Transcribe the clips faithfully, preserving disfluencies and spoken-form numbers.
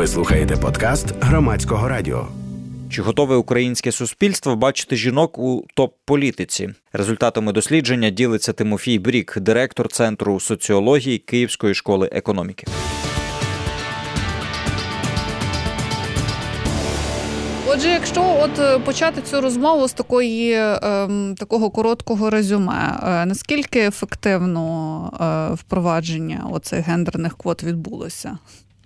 Ви слухаєте подкаст Громадського радіо. Чи готове українське суспільство бачити жінок у топ-політиці? Результатами дослідження ділиться Тимофій Брік, директор Центру соціології Київської школи економіки. Отже, якщо от почати цю розмову з такої, е, такого короткого резюме, е, наскільки ефективно е, впровадження оцих гендерних квот відбулося?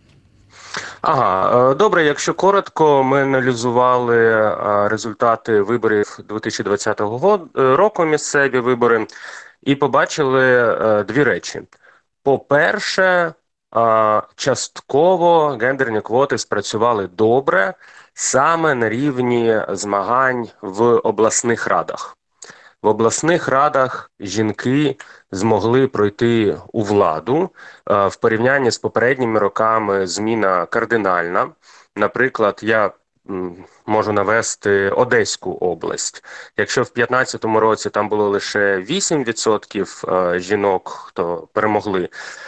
Ага, добре, якщо коротко, ми аналізували результати виборів дві тисячі двадцятого року, місцеві вибори, і побачили дві речі. По-перше, частково гендерні квоти спрацювали добре саме на рівні змагань в обласних радах. В обласних радах жінки змогли пройти у владу. В порівнянні з попередніми роками зміна кардинальна. Наприклад, я можу навести Одеську область. Якщо в дві тисячі п'ятнадцятому році там було лише вісім відсотків жінок, хто перемогли,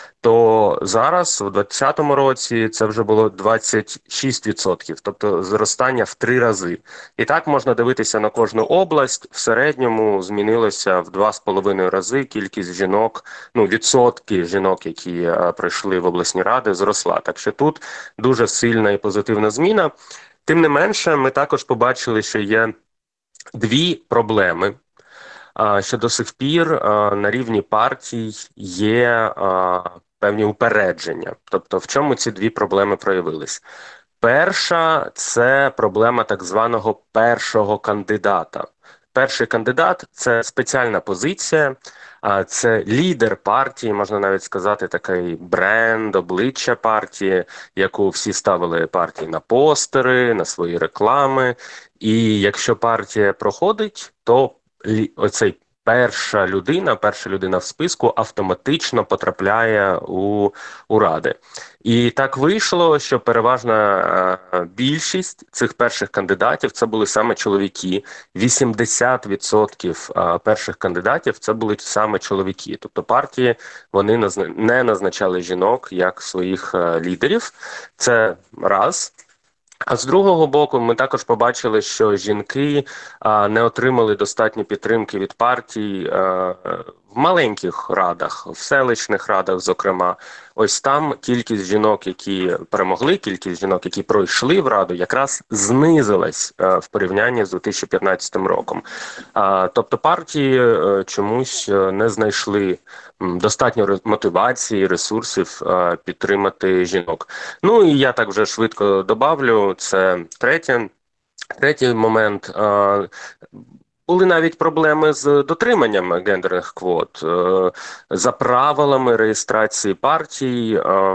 то зараз, у двадцятому році, це вже було двадцять шість відсотків, тобто зростання в три рази. І так можна дивитися на кожну область. В середньому змінилося в два з половиною рази кількість жінок, ну, відсотки жінок, які а, прийшли в обласні ради, зросла. Так що тут дуже сильна і позитивна зміна. Тим не менше, ми також побачили, що є дві проблеми, а, що до сих пір а, на рівні партій є а, певні упередження. Тобто, в чому ці дві проблеми проявились? Перша – це проблема так званого першого кандидата. Перший кандидат – це спеціальна позиція, це лідер партії, можна навіть сказати, такий бренд, обличчя партії, яку всі ставили партії на постери, на свої реклами. І якщо партія проходить, то оцей перша людина, перша людина в списку автоматично потрапляє у, у ради. І так вийшло, що переважна більшість цих перших кандидатів це були саме чоловіки. вісімдесят відсотків перших кандидатів це були саме чоловіки. Тобто партії вони не назначали жінок як своїх лідерів. Це раз. А з другого боку, ми також побачили, що жінки а, не отримали достатньо підтримки від партій а, в маленьких радах, в селищних радах, зокрема. Ось там кількість жінок, які перемогли, кількість жінок, які пройшли в раду, якраз знизилась а, в порівнянні з дві тисячі п'ятнадцятим роком. А, тобто партії а, чомусь не знайшли достатньо мотивації, ресурсів а, підтримати жінок. Ну і я так вже швидко добавлю, це третє. Третій момент. А, були навіть проблеми з дотриманням гендерних квот. А, за правилами реєстрації партій а,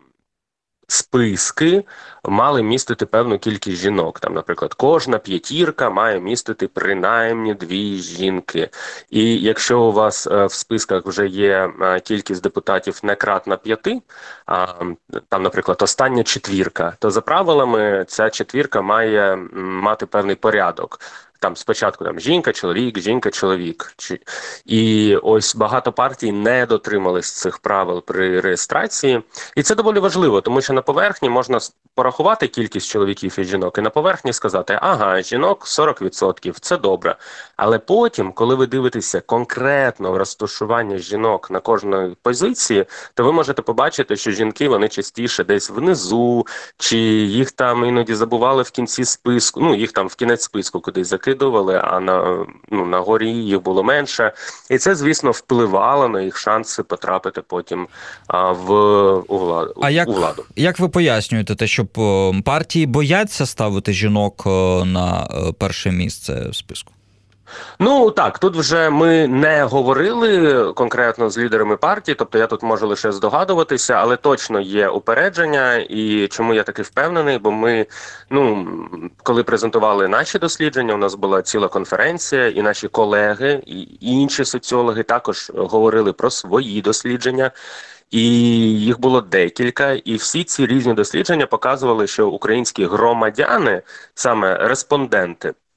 списки мали містити певну кількість жінок. Там, наприклад, кожна п'ятірка має містити принаймні дві жінки. І якщо у вас в списках вже є кількість депутатів не кратна п'яти, там, наприклад, остання четвірка, то за правилами ця четвірка має мати певний порядок. Там спочатку там жінка, чоловік, жінка, чоловік. І ось багато партій не дотримались цих правил при реєстрації. І це доволі важливо, тому що на поверхні можна порахувати кількість чоловіків і жінок, і на поверхні сказати, ага, жінок сорок відсотків, це добре. Але потім, коли ви дивитеся конкретно в розташування жінок на кожної позиції, то ви можете побачити, що жінки, вони частіше десь внизу, чи їх там іноді забували в кінці списку, ну, їх там в кінець списку кудись закидували, а на, ну, на горі їх було менше. І це, звісно, впливало на їх шанси потрапити потім а, в, у, владу, а як, у владу. Як ви пояснюєте те, що партії бояться ставити жінок на перше місце в списку? Ну так, тут вже ми не говорили конкретно з лідерами партії, тобто я тут можу лише здогадуватися, але точно є упередження. І чому я таки впевнений, бо ми, ну, коли презентували наші дослідження, у нас була ціла конференція, і наші колеги, і інші соціологи також говорили про свої дослідження. І їх було декілька, і всі ці різні дослідження показували, що українські громадяни, саме респонденти,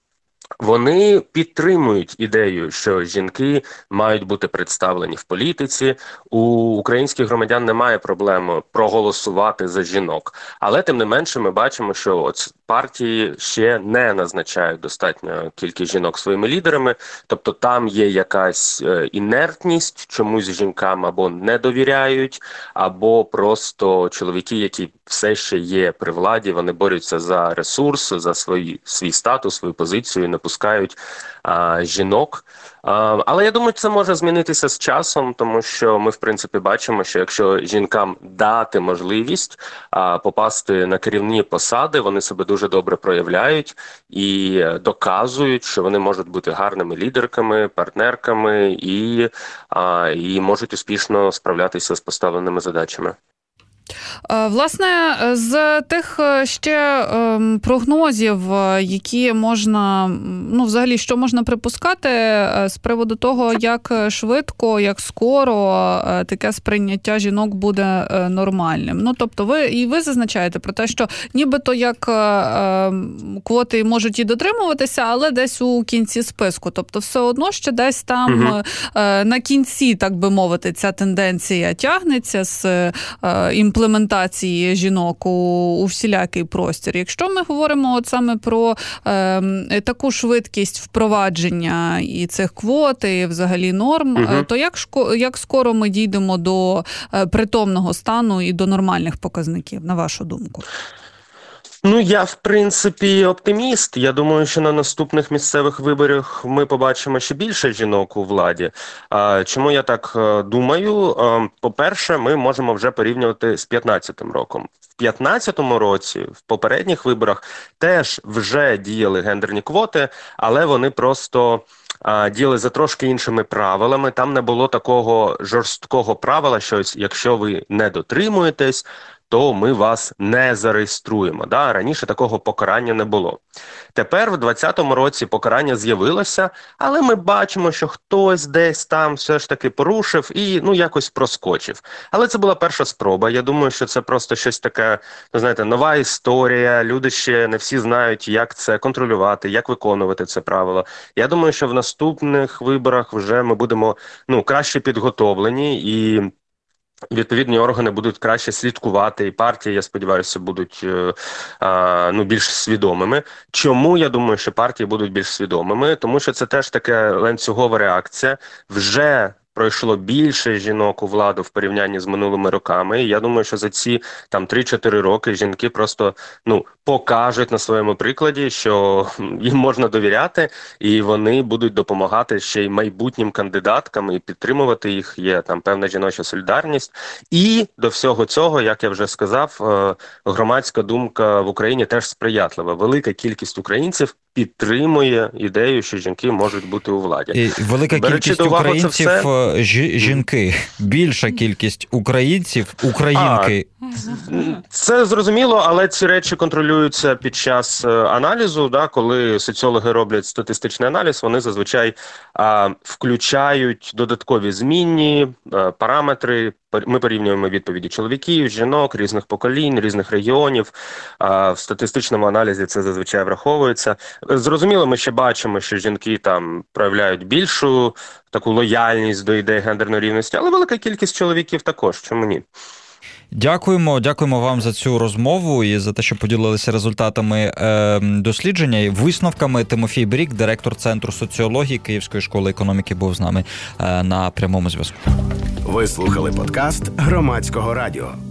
Вони підтримують ідею, що жінки мають бути представлені в політиці. У українських громадян немає проблеми проголосувати за жінок. Але тим не менше ми бачимо, що от партії ще не назначають достатньо кількість жінок своїми лідерами. Тобто там є якась інертність, чомусь жінкам або не довіряють, або просто чоловіки, які все ще є при владі, вони борються за ресурс, за свій, свій статус, свою позицію, не пускають а, жінок. А, але я думаю, це може змінитися з часом, тому що ми, в принципі, бачимо, що якщо жінкам дати можливість а, попасти на керівні посади, вони себе дуже добре проявляють і доказують, що вони можуть бути гарними лідерками, партнерками і, а, і можуть успішно справлятися з поставленими задачами. Власне, з тих ще прогнозів, які можна, ну, взагалі, що можна припускати з приводу того, як швидко, як скоро таке сприйняття жінок буде нормальним. Ну, тобто, ви і ви зазначаєте про те, що нібито як квоти можуть і дотримуватися, але десь у кінці списку. Тобто, все одно ще десь там угу. на кінці, так би мовити, ця тенденція тягнеться з імплементацією імплементації жінок у, у всілякий простір. Якщо ми говоримо от саме про е, таку швидкість впровадження і цих квот, і взагалі норм, угу. то як, як скоро ми дійдемо до е, притомного стану і до нормальних показників, на вашу думку? Ну, я, в принципі, оптиміст. Я думаю, що на наступних місцевих виборах ми побачимо ще більше жінок у владі. А, чому я так думаю? А, по-перше, ми можемо вже порівнювати з п'ятнадцятим роком. В п'ятнадцятому році, в попередніх виборах, теж вже діяли гендерні квоти, але вони просто а, діяли за трошки іншими правилами. Там не було такого жорсткого правила, що якщо ви не дотримуєтесь, то ми вас не зареєструємо. Да? Раніше такого покарання не було. Тепер в двадцятому році покарання з'явилося, але ми бачимо, що хтось десь там все ж таки порушив і ну якось проскочив. Але це була перша спроба. Я думаю, що це просто щось таке, ну, знаєте, нова історія. Люди ще не всі знають, як це контролювати, як виконувати це правило. Я думаю, що в наступних виборах вже ми будемо ну краще підготовлені і відповідні органи будуть краще слідкувати, і партії, я сподіваюся, будуть а, ну, більш свідомими. Чому я думаю, що партії будуть більш свідомими? Тому що це теж така ланцюгова реакція. Вже пройшло більше жінок у владу в порівнянні з минулими роками. І я думаю, що за ці там три-чотири роки жінки просто ну покажуть на своєму прикладі, що їм можна довіряти, і вони будуть допомагати ще й майбутнім кандидаткам і підтримувати їх. Є там певна жіноча солідарність. І до всього цього, як я вже сказав, громадська думка в Україні теж сприятлива. Велика кількість українців підтримує ідею, що жінки можуть бути у владі. І велика Беречи кількість українців все... ж- жінки. Більша кількість українців, українки. А, це зрозуміло, але ці речі контролюються під час аналізу. Да, коли соціологи роблять статистичний аналіз, вони зазвичай а, включають додаткові змінні а, параметри. Ми порівнюємо відповіді чоловіків, жінок, різних поколінь, різних регіонів. А в статистичному аналізі це зазвичай враховується. Зрозуміло, ми ще бачимо, що жінки там проявляють більшу таку лояльність до ідеї гендерної рівності, але велика кількість чоловіків також. Чому ні? Дякуємо, дякуємо вам за цю розмову і за те, що поділилися результатами е, дослідження і висновками. Тимофій Брік, директор Центру соціології Київської школи економіки, був з нами е, на прямому зв'язку. Ви слухали подкаст Громадського радіо.